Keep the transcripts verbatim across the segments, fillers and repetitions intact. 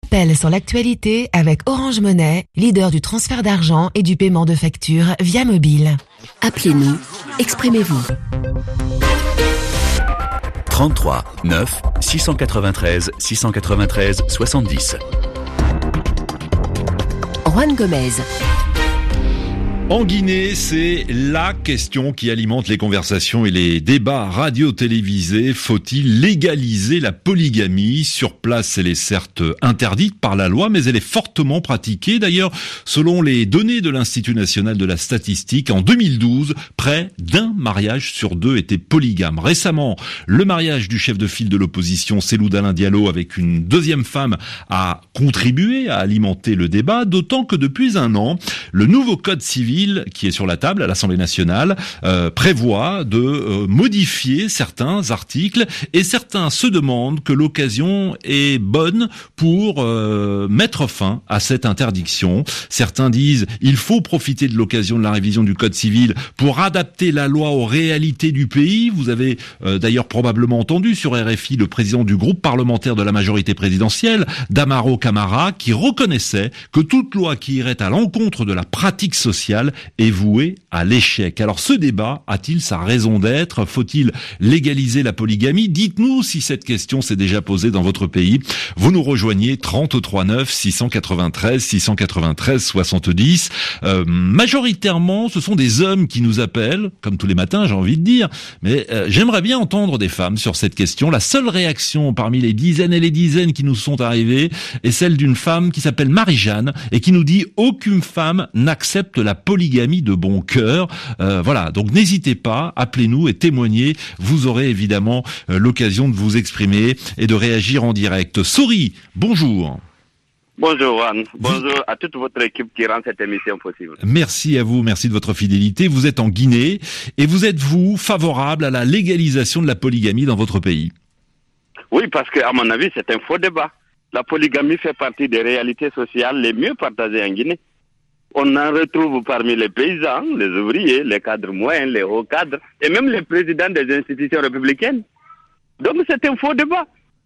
Rappel sur l'actualité avec Orange Money, leader du transfert d'argent et du paiement de factures via mobile. Appelez-nous, exprimez-vous. trente-trois neuf six cent quatre-vingt-treize six cent quatre-vingt-treize soixante-dix. Juan Gomez. En Guinée, c'est la question qui alimente les conversations et les débats radio-télévisés. Faut-il légaliser la polygamie ? Sur place, elle est certes interdite par la loi, mais elle est fortement pratiquée. D'ailleurs, selon les données de l'Institut national de la statistique, en deux mille douze, près d'un mariage sur deux était polygame. Récemment, le mariage du chef de file de l'opposition, Cellou Dalein Diallo, avec une deuxième femme, a contribué à alimenter le débat, d'autant que depuis un an, le nouveau code civil qui est sur la table à l'Assemblée nationale euh, prévoit de euh, modifier certains articles et certains se demandent que l'occasion est bonne pour euh, mettre fin à cette interdiction. Certains disent il faut profiter de l'occasion de la révision du Code civil pour adapter la loi aux réalités du pays. Vous avez euh, d'ailleurs probablement entendu sur R F I le président du groupe parlementaire de la majorité présidentielle, Damaro Camara, qui reconnaissait que toute loi qui irait à l'encontre de la pratique sociale est voué à l'échec. Alors ce débat a-t-il sa raison d'être ? Faut-il légaliser la polygamie ? Dites-nous si cette question s'est déjà posée dans votre pays. Vous nous rejoignez trente-trois neuf six cent quatre-vingt-treize six cent quatre-vingt-treize soixante-dix. Euh, majoritairement, ce sont des hommes qui nous appellent, comme tous les matins, j'ai envie de dire. Mais euh, j'aimerais bien entendre des femmes sur cette question. La seule réaction parmi les dizaines et les dizaines qui nous sont arrivées est celle d'une femme qui s'appelle Marie-Jeanne et qui nous dit « Aucune femme n'accepte la polygamie de bon cœur ». Euh, voilà, donc n'hésitez pas, appelez-nous et témoignez. Vous aurez évidemment euh, l'occasion de vous exprimer et de réagir en direct. Sori, bonjour. Bonjour Juan, bonjour à toute votre équipe qui rend cette émission possible. Merci à vous, merci de votre fidélité. Vous êtes en Guinée et vous êtes, vous, favorable à la légalisation de la polygamie dans votre pays ? Oui, parce que à mon avis, c'est un faux débat. La polygamie fait partie des réalités sociales les mieux partagées en Guinée. On en retrouve parmi les paysans, les ouvriers, les cadres moyens, les hauts cadres, et même les présidents des institutions républicaines. Donc c'est un faux débat.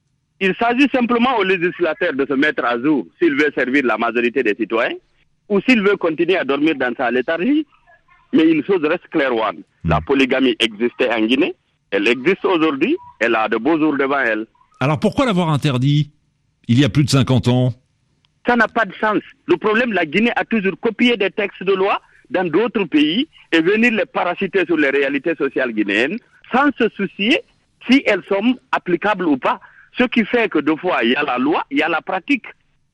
Il s'agit simplement aux législateurs de se mettre à jour s'il veut servir la majorité des citoyens ou s'il veut continuer à dormir dans sa léthargie. Mais une chose reste claire, Juan. La polygamie existait en Guinée, elle existe aujourd'hui, elle a de beaux jours devant elle. Alors pourquoi l'avoir interdit il y a plus de cinquante ans ? Ça n'a pas de sens. Le problème, la Guinée a toujours copié des textes de loi dans d'autres pays et venir les parasiter sur les réalités sociales guinéennes sans se soucier si elles sont applicables ou pas. Ce qui fait que deux fois, il y a la loi, il y a la pratique.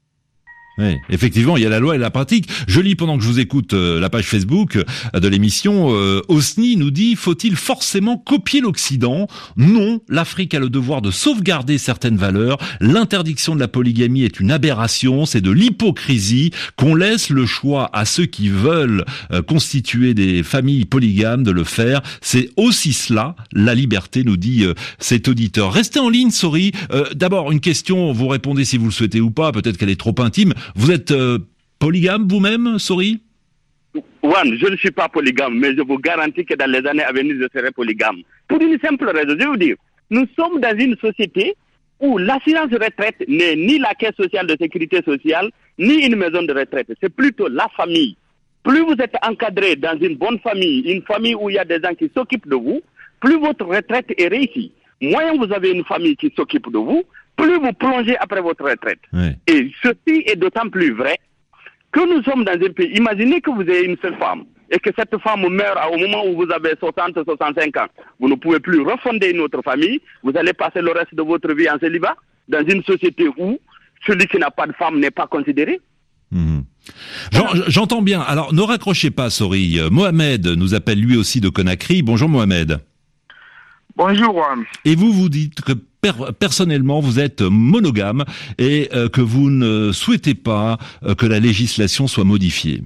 Oui, effectivement, il y a la loi et la pratique. Je lis pendant que je vous écoute euh, la page Facebook euh, de l'émission. Euh, Osni nous dit, faut-il forcément copier l'Occident ? Non, l'Afrique a le devoir de sauvegarder certaines valeurs. L'interdiction de la polygamie est une aberration, c'est de l'hypocrisie qu'on laisse le choix à ceux qui veulent euh, constituer des familles polygames de le faire. C'est aussi cela, la liberté, nous dit euh, cet auditeur. Restez en ligne, Sori. Euh, d'abord, une question, vous répondez si vous le souhaitez ou pas, peut-être qu'elle est trop intime. Vous êtes euh, polygame vous-même, Sori ? Juan, je ne suis pas polygame, mais je vous garantis que dans les années à venir, je serai polygame. Pour une simple raison, je vais vous dire, nous sommes dans une société où l'assurance retraite n'est ni la caisse sociale de sécurité sociale, ni une maison de retraite. C'est plutôt la famille. Plus vous êtes encadré dans une bonne famille, une famille où il y a des gens qui s'occupent de vous, plus votre retraite est réussie. Moins vous avez une famille qui s'occupe de vous, plus vous plongez après votre retraite. Oui. Et ceci est d'autant plus vrai que nous sommes dans un pays. Imaginez que vous ayez une seule femme et que cette femme meurt au moment où vous avez soixante à soixante-cinq ans. Vous ne pouvez plus refonder une autre famille. Vous allez passer le reste de votre vie en célibat dans une société où celui qui n'a pas de femme n'est pas considéré. Mmh. J'entends bien. Alors, ne raccrochez pas, Sori. Mohamed nous appelle lui aussi de Conakry. Bonjour, Mohamed. Bonjour, Juan. Et vous, vous dites que per- personnellement, vous êtes monogame et euh, que vous ne souhaitez pas euh, que la législation soit modifiée.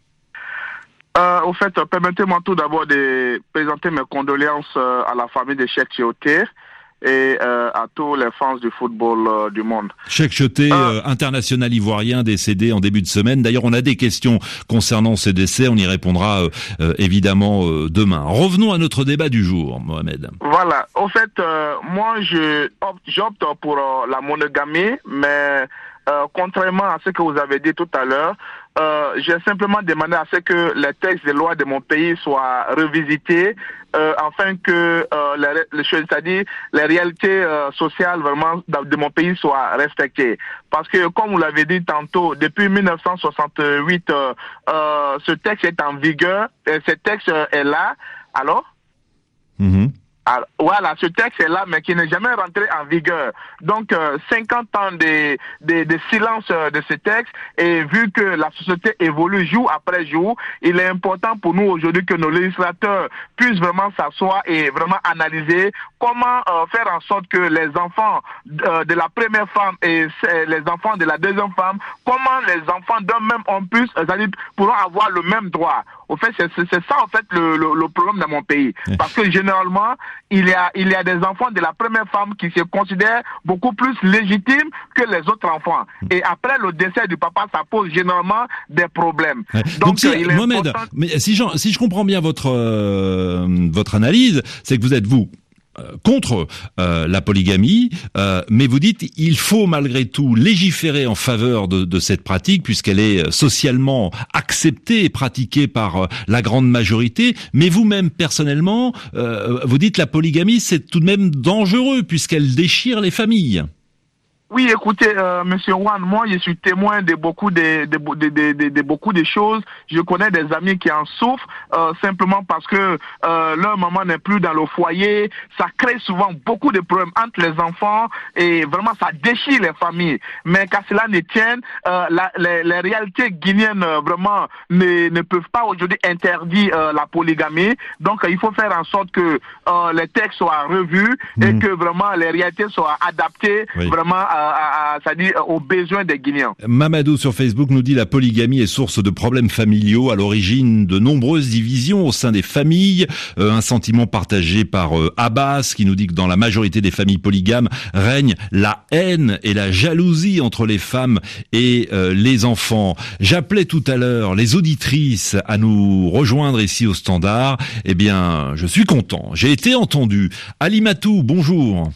Euh, au fait, permettez-moi tout d'abord de présenter mes condoléances euh, à la famille de Cheikh Chioté et euh, à tous les fans du football euh, du monde. Cheikh Chioté, euh, euh, international ivoirien, décédé en début de semaine. D'ailleurs, on a des questions concernant ce décès. On y répondra euh, euh, évidemment euh, demain. Revenons à notre débat du jour, Mohamed. Voilà. Au fait, euh, moi, je opte, j'opte pour euh, la monogamie, mais euh, contrairement à ce que vous avez dit tout à l'heure, euh, j'ai simplement demandé à ce que les textes de loi de mon pays soient revisités, euh, afin que euh, les, les, c'est-à-dire les réalités euh, sociales vraiment de mon pays soient respectées. Parce que, comme vous l'avez dit tantôt, depuis mille neuf cent soixante-huit, euh, euh, ce texte est en vigueur, et ce texte euh, est là. Alors mmh. Alors, voilà, ce texte est là, mais qui n'est jamais rentré en vigueur. Donc, euh, cinquante ans de, de, de silence euh, de ce texte, et vu que la société évolue jour après jour, il est important pour nous aujourd'hui que nos législateurs puissent vraiment s'asseoir et vraiment analyser comment euh, faire en sorte que les enfants euh, de la première femme et les enfants de la deuxième femme, comment les enfants d'un même homme puissent, c'est-à-dire pourront avoir le même droit. Au fait, c'est, c'est ça en fait le, le, le problème dans mon pays. Parce que généralement, il y a il y a des enfants de la première femme qui se considèrent beaucoup plus légitimes que les autres enfants. Et après le décès du papa, ça pose généralement des problèmes. Ouais. Donc, Donc si, euh, il est Mohamed, important... mais si, je, si je comprends bien votre euh, votre analyse, c'est que vous êtes vous Euh, contre euh, la polygamie, euh, mais vous dites il faut malgré tout légiférer en faveur de, de cette pratique puisqu'elle est socialement acceptée et pratiquée par euh, la grande majorité. Mais vous-même personnellement, euh, vous dites la polygamie c'est tout de même dangereux puisqu'elle déchire les familles. Oui, écoutez, euh, Monsieur Juan, moi, je suis témoin de beaucoup de, de, de, de, de, de beaucoup de choses. Je connais des amis qui en souffrent euh, simplement parce que euh, leur maman n'est plus dans le foyer. Ça crée souvent beaucoup de problèmes entre les enfants et vraiment ça déchire les familles. Mais qu'à cela ne tienne, euh, la, les, les réalités guinéennes euh, vraiment ne, ne peuvent pas aujourd'hui interdire euh, la polygamie. Donc, euh, il faut faire en sorte que euh, les textes soient revus mmh. et que vraiment les réalités soient adaptées oui. vraiment à À, à, c'est-à-dire aux besoins des Guinéens. Mamadou sur Facebook nous dit la polygamie est source de problèmes familiaux, à l'origine de nombreuses divisions au sein des familles. Euh, un sentiment partagé par euh, Abbas qui nous dit que dans la majorité des familles polygames règne la haine et la jalousie entre les femmes et euh, les enfants. J'appelais tout à l'heure les auditrices à nous rejoindre ici au Standard. Eh bien, je suis content. J'ai été entendu. Alimatou, bonjour.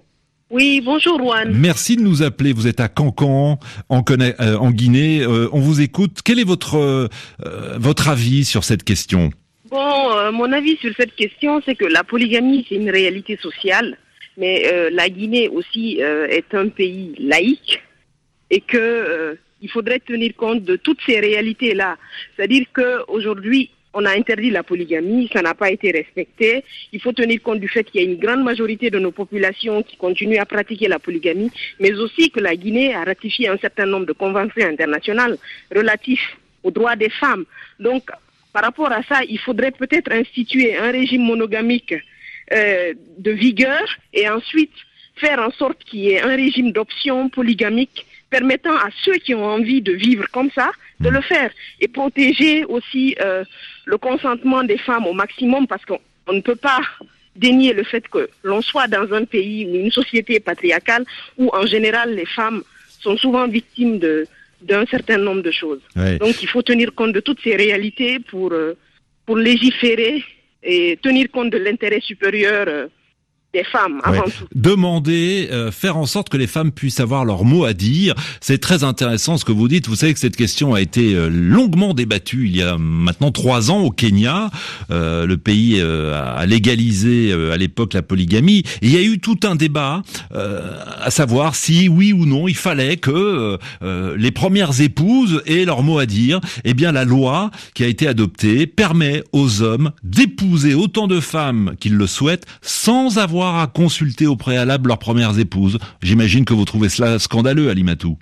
Oui, bonjour Juan. Merci de nous appeler. Vous êtes à Cancan, en, euh, en Guinée. Euh, on vous écoute. Quel est votre euh, votre avis sur cette question ? Bon, euh, mon avis sur cette question, c'est que la polygamie, c'est une réalité sociale, mais euh, la Guinée aussi euh, est un pays laïque et que euh, il faudrait tenir compte de toutes ces réalités-là. C'est-à-dire que aujourd'hui, on a interdit la polygamie, ça n'a pas été respecté. Il faut tenir compte du fait qu'il y a une grande majorité de nos populations qui continuent à pratiquer la polygamie, mais aussi que la Guinée a ratifié un certain nombre de conventions internationales relatives aux droits des femmes. Donc, par rapport à ça, il faudrait peut-être instituer un régime monogamique euh, de vigueur et ensuite faire en sorte qu'il y ait un régime d'option polygamique permettant à ceux qui ont envie de vivre comme ça, de le faire. Et protéger aussi euh, le consentement des femmes au maximum, parce qu'on ne peut pas dénier le fait que l'on soit dans un pays ou une société patriarcale où en général les femmes sont souvent victimes de, d'un certain nombre de choses. Ouais. Donc il faut tenir compte de toutes ces réalités pour, euh, pour légiférer et tenir compte de l'intérêt supérieur euh, des femmes, avant ouais. tout. Demander, euh, faire en sorte que les femmes puissent avoir leur mot à dire. C'est très intéressant ce que vous dites. Vous savez que cette question a été euh, longuement débattue il y a maintenant trois ans au Kenya. Euh, le pays euh, a légalisé euh, à l'époque la polygamie. Et il y a eu tout un débat euh, à savoir si, oui ou non, il fallait que euh, les premières épouses aient leur mot à dire. Eh bien, la loi qui a été adoptée permet aux hommes d'épouser autant de femmes qu'ils le souhaitent sans avoir à consulter au préalable leurs premières épouses. J'imagine que vous trouvez cela scandaleux, Alimatou.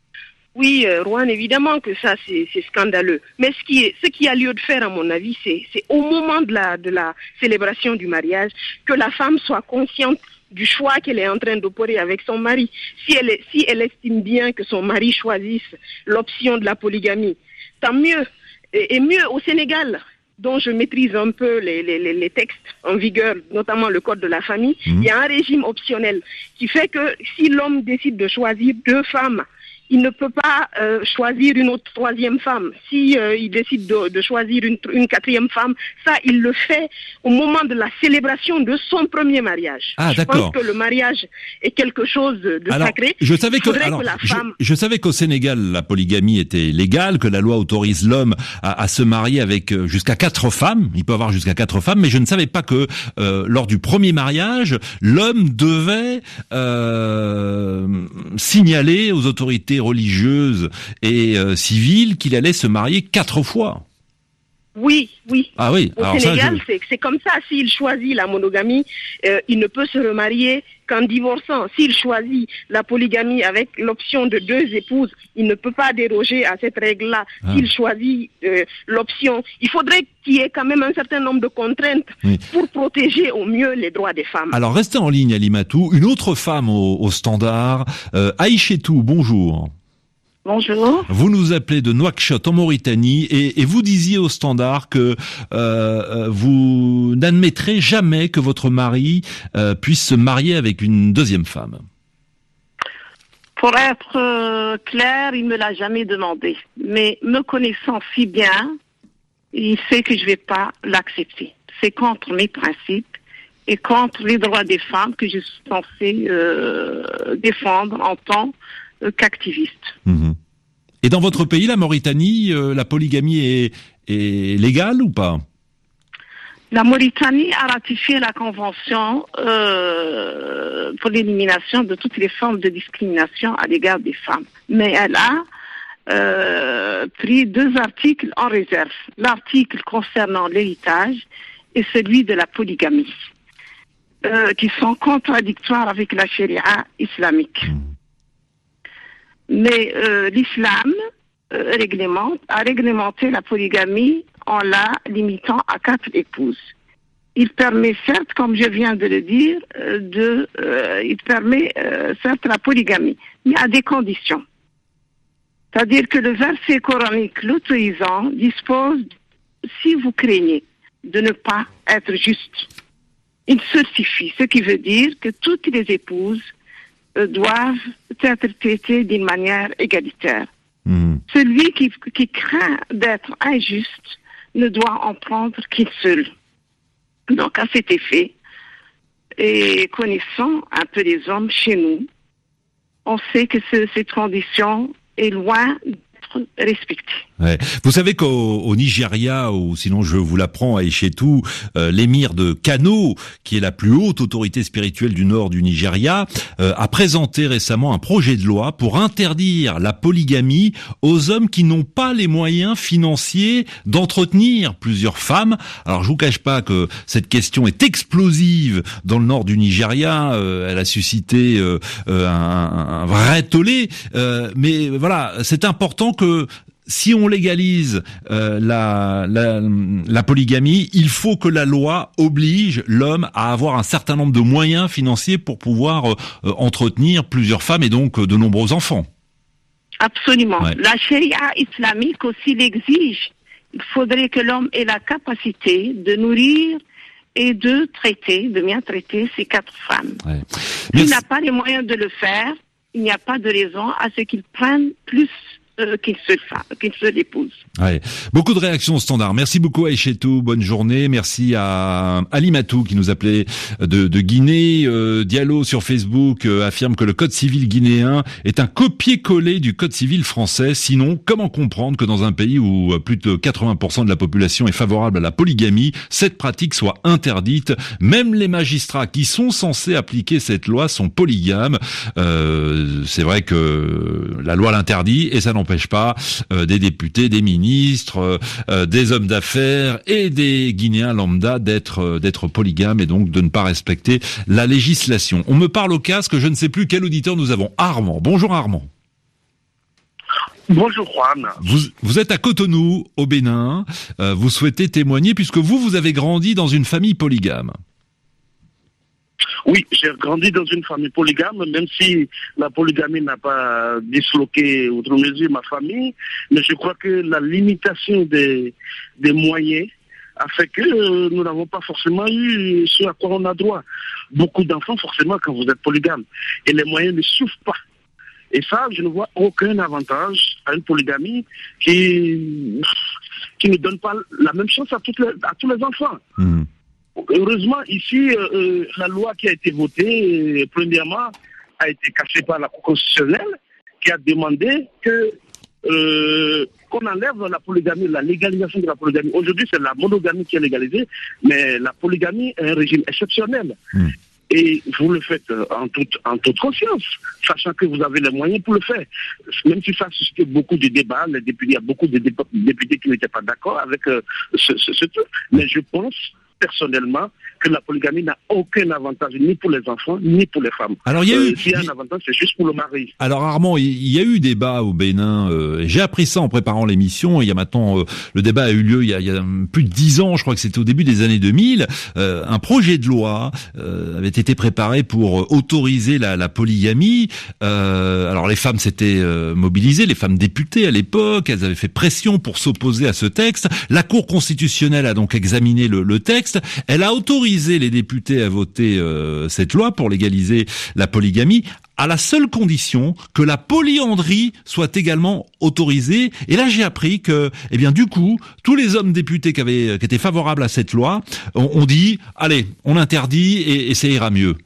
Oui, euh, Rouen, évidemment que ça, c'est, c'est scandaleux. Mais ce qui, est, ce qui a lieu de faire, à mon avis, c'est, c'est au moment de la, de la célébration du mariage, que la femme soit consciente du choix qu'elle est en train d'opérer avec son mari. Si elle, est, si elle estime bien que son mari choisisse l'option de la polygamie, tant mieux. Et, et mieux au Sénégal, dont je maîtrise un peu les, les, les textes en vigueur, notamment le code de la famille, mmh. il y a un régime optionnel qui fait que si l'homme décide de choisir deux femmes, il ne peut pas euh, choisir une autre troisième femme. Si euh, il décide de, de choisir une, une quatrième femme, ça, il le fait au moment de la célébration de son premier mariage. Ah, je d'accord. pense que le mariage est quelque chose de alors, sacré. Je savais que, alors, que la je, femme... je savais qu'au Sénégal, la polygamie était légale, que la loi autorise l'homme à, à se marier avec jusqu'à quatre femmes. Il peut avoir jusqu'à quatre femmes, mais je ne savais pas que euh, lors du premier mariage, l'homme devait euh, signaler aux autorités religieuses et euh, civiles qu'il allait se marier quatre fois. Oui, oui. Ah oui. Au Alors Sénégal, ça, je... c'est, c'est comme ça. S'il choisit la monogamie, euh, il ne peut se remarier qu'en divorçant. S'il choisit la polygamie avec l'option de deux épouses, il ne peut pas déroger à cette règle-là. Ah. S'il choisit euh, l'option, il faudrait qu'il y ait quand même un certain nombre de contraintes oui. pour protéger au mieux les droits des femmes. Alors restez en ligne, Alimatou. Une autre femme au, au standard, euh, Aïchetou, bonjour. Bonjour. Vous nous appelez de Nouakchott en Mauritanie et, et vous disiez au standard que euh, vous n'admettrez jamais que votre mari euh, puisse se marier avec une deuxième femme. Pour être euh, clair, il me l'a jamais demandé. Mais me connaissant si bien, il sait que je vais pas l'accepter. C'est contre mes principes et contre les droits des femmes que je suis censée euh, défendre en tant qu'activiste. Mmh. Et dans votre pays, la Mauritanie, euh, la polygamie est, est légale ou pas? La Mauritanie a ratifié la convention euh, pour l'élimination de toutes les formes de discrimination à l'égard des femmes. Mais elle a euh, pris deux articles en réserve. L'article concernant l'héritage et celui de la polygamie, euh, qui sont contradictoires avec la charia islamique. Mmh. Mais euh, l'islam euh, réglemente, a réglementé la polygamie en la limitant à quatre épouses. Il permet certes, comme je viens de le dire, euh, de, euh, il permet euh, certes la polygamie, mais à des conditions. C'est-à-dire que le verset coranique l'autorisant dispose, si vous craignez de ne pas être juste, une seule suffit, ce qui veut dire que toutes les épouses doivent être traités d'une manière égalitaire. Mmh. Celui qui, qui craint d'être injuste ne doit en prendre qu'une seule. Donc, à cet effet, et connaissant un peu les hommes chez nous, on sait que ce, cette condition est loin d'être respectée. Ouais. Vous savez qu'au au Nigeria, ou sinon je vous l'apprends à Aïchetou, euh, l'émir de Kano, qui est la plus haute autorité spirituelle du nord du Nigeria, euh, a présenté récemment un projet de loi pour interdire la polygamie aux hommes qui n'ont pas les moyens financiers d'entretenir plusieurs femmes. Alors je vous cache pas que cette question est explosive dans le nord du Nigeria, euh, elle a suscité euh, euh, un, un vrai tollé, euh, mais voilà, c'est important que si on légalise euh, la, la, la polygamie, il faut que la loi oblige l'homme à avoir un certain nombre de moyens financiers pour pouvoir euh, entretenir plusieurs femmes et donc euh, de nombreux enfants. Absolument. Ouais. La charia islamique aussi l'exige. Il faudrait que l'homme ait la capacité de nourrir et de traiter, de bien traiter ces quatre femmes. Ouais. S'il n'a pas les moyens de le faire, il n'y a pas de raison à ce qu'il prenne plus Euh, qu'une seule femme, qu'une seule épouse. Ouais. Beaucoup de réactions au standard. Merci beaucoup Aïchetou, bonne journée. Merci à Alimatou qui nous appelait de, de Guinée. Euh, Diallo sur Facebook euh, affirme que le code civil guinéen est un copier-coller du code civil français. Sinon, comment comprendre que dans un pays où plus de quatre-vingts pour cent de la population est favorable à la polygamie, cette pratique soit interdite? Même les magistrats qui sont censés appliquer cette loi sont polygames. Euh, c'est vrai que la loi l'interdit et ça n'en n'empêche pas euh, des députés, des ministres, euh, des hommes d'affaires et des Guinéens lambda d'être euh, d'être polygames et donc de ne pas respecter la législation. On me parle au casque, je ne sais plus quel auditeur nous avons. Armand. Bonjour Armand. Bonjour Juan. Vous, vous êtes à Cotonou, au Bénin. Euh, vous souhaitez témoigner puisque vous, vous avez grandi dans une famille polygame. Oui, j'ai grandi dans une famille polygame, même si la polygamie n'a pas disloqué outre mesure ma famille, mais je crois que la limitation des, des moyens a fait que nous n'avons pas forcément eu ce à quoi on a droit. Beaucoup d'enfants, forcément, quand vous êtes polygame, et les moyens ne suivent pas. Et ça, je ne vois aucun avantage à une polygamie qui, qui ne donne pas la même chance à, toutes les, à tous les enfants. Mmh. Heureusement, ici, euh, la loi qui a été votée, euh, premièrement, a été cachée par la Cour constitutionnelle, qui a demandé que euh, qu'on enlève la polygamie, la légalisation de la polygamie. Aujourd'hui, c'est la monogamie qui est légalisée, mais la polygamie est un régime exceptionnel. Mmh. Et vous le faites en toute, en toute conscience, sachant que vous avez les moyens pour le faire. Même si ça a suscité beaucoup de débats, les députés, il y a beaucoup de députés qui n'étaient pas d'accord avec euh, ce, ce, ce truc. Mais je pense personnellement que la polygamie n'a aucun avantage, ni pour les enfants, ni pour les femmes. Alors, il y a euh, eu... S'il y a un avantage, c'est juste pour le mari. Alors, Armand, il y a eu débat au Bénin. Euh, j'ai appris ça en préparant l'émission. Il y a maintenant, euh, le débat a eu lieu il y a, il y a plus de dix ans, je crois que c'était au début des années deux mille. Euh, un projet de loi euh, avait été préparé pour autoriser la, la polygamie. Euh, alors, les femmes s'étaient euh, mobilisées, les femmes députées à l'époque. Elles avaient fait pression pour s'opposer à ce texte. La Cour constitutionnelle a donc examiné le, le texte. Elle a autorisé les députés à voter euh, cette loi pour légaliser la polygamie, à la seule condition que la polyandrie soit également autorisée. Et là, j'ai appris que, eh bien, du coup, tous les hommes députés qui avaient, qui étaient favorables à cette loi, ont, ont dit, allez, on interdit et, et ça ira mieux.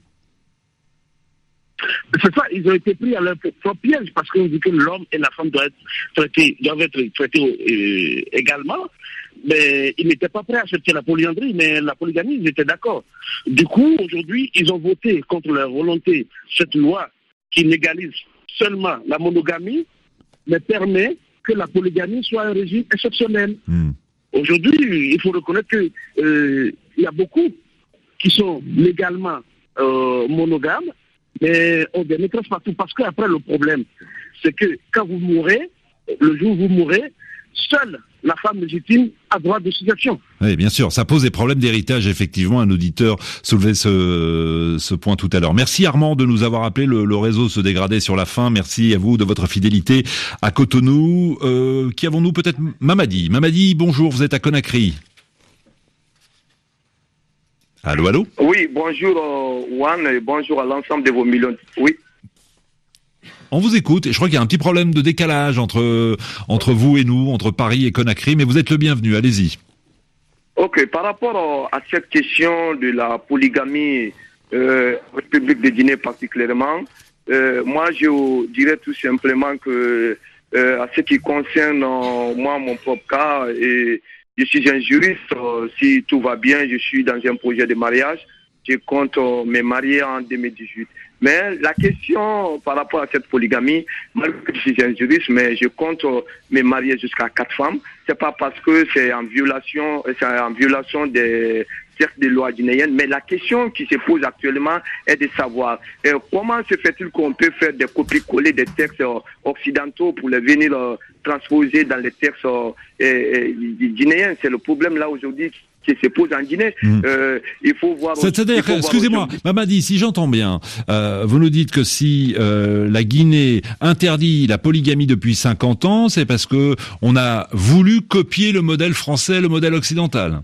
C'est ça, ils ont été pris à leur propre piège parce qu'on dit que l'homme et la femme doivent être traités, doivent être traités euh, également. Mais ils n'étaient pas prêts à accepter la polyandrie, mais la polygamie, ils étaient d'accord. Du coup, aujourd'hui, ils ont voté contre leur volonté cette loi qui légalise seulement la monogamie, mais permet que la polygamie soit un régime exceptionnel. Mmh. Aujourd'hui, il faut reconnaître qu'il euh, y a beaucoup qui sont légalement euh, monogames, mais on des maîtresses partout. Parce qu'après, le problème, c'est que quand vous mourrez, le jour où vous mourrez, seule la femme légitime a droit de succession. Oui, bien sûr, ça pose des problèmes d'héritage, effectivement. Un auditeur soulevait ce, ce point tout à l'heure. Merci Armand de nous avoir appelé. Le, le réseau se dégradait sur la fin. Merci à vous de votre fidélité à Cotonou. Euh, qui avons-nous peut-être Mamadi. Mamadi, bonjour, vous êtes à Conakry. Allô, allô? Oui, bonjour euh, Juan, et bonjour à l'ensemble de vos millions. Oui. On vous écoute, et je crois qu'il y a un petit problème de décalage entre entre vous et nous, entre Paris et Conakry, mais vous êtes le bienvenu, allez-y. Ok, par rapport à cette question de la polygamie, euh, République de Guinée particulièrement, euh, moi je dirais tout simplement que euh, à ce qui concerne euh, moi, mon propre cas, et je suis un juriste, euh, si tout va bien, je suis dans un projet de mariage, je compte euh, me marier en deux mille dix-huit. Mais la question par rapport à cette polygamie, malgré que je suis un juriste, mais je compte me marier jusqu'à quatre femmes. C'est pas parce que c'est en violation, c'est en violation des certes des lois guinéennes, mais la question qui se pose actuellement est de savoir euh, comment se fait-il qu'on peut faire des copies-coller des textes euh, occidentaux pour les venir euh, transposer dans les textes euh, euh, guinéens. C'est le problème là aujourd'hui qui se pose en Guinée. Mmh. Euh, il faut voir... C'est-à-dire, excusez-moi, Mamadi, si j'entends bien, euh, vous nous dites que si euh, la Guinée interdit la polygamie depuis cinquante ans, c'est parce que on a voulu copier le modèle français, le modèle occidental.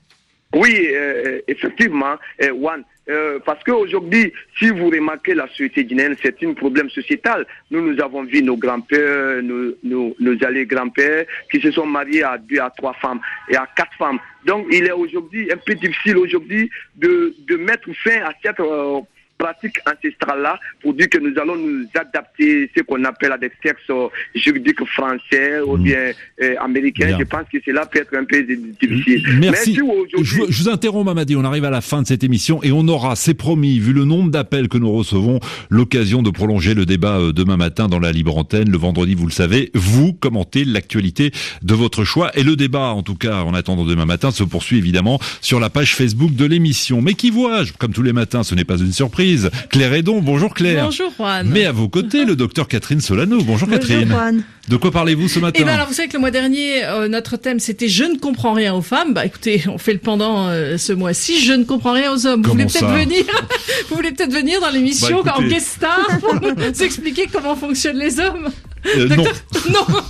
Oui, euh, effectivement, euh, Juan, euh, parce qu'aujourd'hui, si vous remarquez la société guinéenne, c'est un problème sociétal. Nous, nous avons vu nos grands-pères, nos, nos, nos allés-grands-pères qui se sont mariés à deux, à trois femmes et à quatre femmes. Donc, il est aujourd'hui un peu difficile aujourd'hui de, de mettre fin à cette euh, pratique ancestrale-là pour dire que nous allons nous adapter ce qu'on appelle à des textes euh, juridiques français ou bien euh, américains. Bien. Je pense que cela peut être un peu difficile. Merci. Mais je, je vous interromps, Mamadi. On arrive à la fin de cette émission et on aura, c'est promis, vu le nombre d'appels que nous recevons, l'occasion de prolonger le débat euh, demain matin dans la libre antenne. Le vendredi, vous le savez, vous commentez l'actualité de votre choix et le débat, en tout cas, en attendant demain matin, se poursuit évidemment sur la page Facebook de l'émission. Mais qui vois-je? Comme tous les matins, ce n'est pas une surprise. Claire Hédon, bonjour Claire. Bonjour Juan. Mais à vos côtés, le docteur Catherine Solano. Bonjour, bonjour Catherine. Juan. De quoi parlez-vous ce matin? Eh ben alors, vous savez que le mois dernier, euh, notre thème c'était je ne comprends rien aux femmes. Bah écoutez, on fait le pendant euh, ce mois-ci. Je ne comprends rien aux hommes. Vous comment voulez peut-être ça venir Vous voulez peut-être venir dans l'émission bah, en guest star pour nous expliquer comment fonctionnent les hommes? Euh, docteur... non. non.